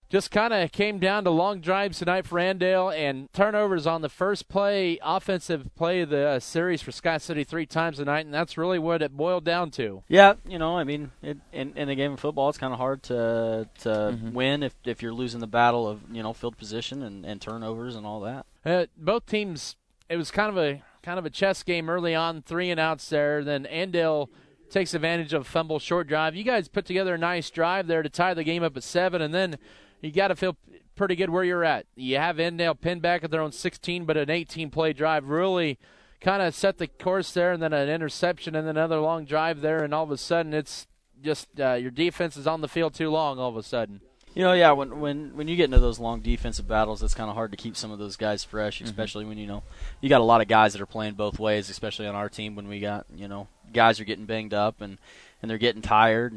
Just kind of came down to long drives tonight for Andale and turnovers on the first play, offensive play of the series for Scott City 3 times tonight, and that's really what it boiled down to. Yeah, I mean, in a game of football, it's kind of hard to win if you're losing the battle of, field position and turnovers and all that. Both teams, it was kind of a chess game early on, 3 and outs there. Then Andale takes advantage of a fumble short drive. You guys put together a nice drive there to tie the game up at 7, and then you got to feel pretty good where you're at. You have Andale pinned back at their own 16, but an 18-play drive really kind of set the course there, and then an interception and then another long drive there, and all of a sudden it's just your defense is on the field too long all of a sudden. Yeah, when you get into those long defensive battles, it's kind of hard to keep some of those guys fresh, especially when you got a lot of guys that are playing both ways, especially on our team when we got guys are getting banged up and they're getting tired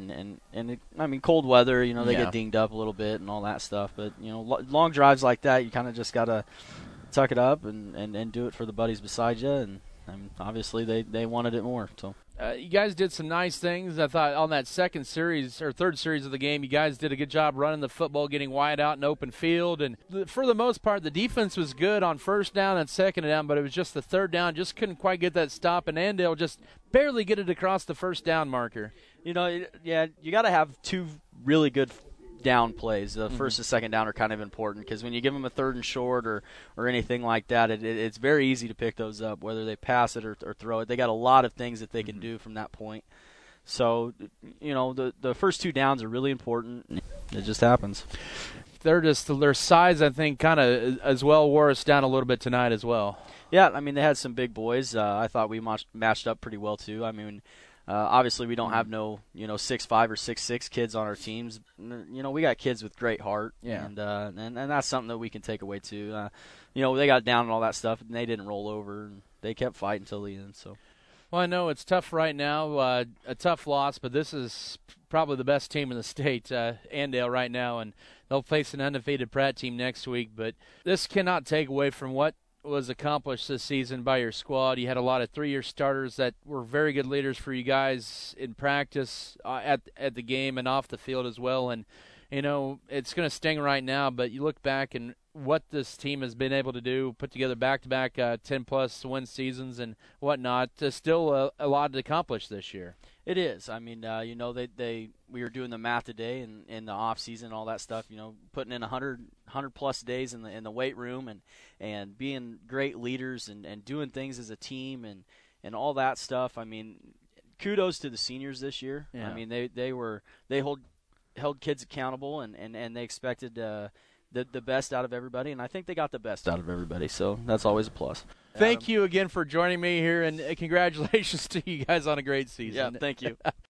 I mean cold weather, they get dinged up a little bit and all that stuff. But long drives like that, you kind of just gotta tuck it up and do it for the buddies beside you, and obviously they wanted it more. So. You guys did some nice things. I thought on that third series of the game, you guys did a good job running the football, getting wide out in open field. And for the most part, the defense was good on first down and second down, but it was just the third down. Just couldn't quite get that stop, and Andale just barely get it across the first down marker. You got to have 2 really good down plays. The first and second down are kind of important because when you give them a third and short or anything like that, it's very easy to pick those up, whether they pass it or throw it. They got a lot of things that they can do from that point. So, the first 2 downs are really important. It just happens. Their size, I think, kind of as well wore us down a little bit tonight as well. Yeah, I mean, they had some big boys. I thought we matched up pretty well, too. I mean, obviously, we don't have no 6'5" or 6'6" kids on our teams. We got kids with great heart, and that's something that we can take away too. They got down and all that stuff, and they didn't roll over. And they kept fighting until the end. So, well, I know it's tough right now, a tough loss, but this is probably the best team in the state, Andale, right now, and they'll face an undefeated Pratt team next week. But this cannot take away from what was accomplished this season by your squad. You had a lot of 3-year starters that were very good leaders for you guys in practice, at the game and off the field as well. And it's going to sting right now, but you look back and what this team has been able to do, put together back-to-back 10-plus win seasons and whatnot, still a lot to accomplish this year. It is. I mean, we were doing the math today in the off season, all that stuff. Putting in 100+ days in the weight room and being great leaders and doing things as a team and all that stuff. I mean, kudos to the seniors this year. Yeah. I mean, they held kids accountable and they expected the best out of everybody, and I think they got the best out of everybody. So that's always a plus. Thank you again for joining me here, and congratulations to you guys on a great season. Yeah, thank you.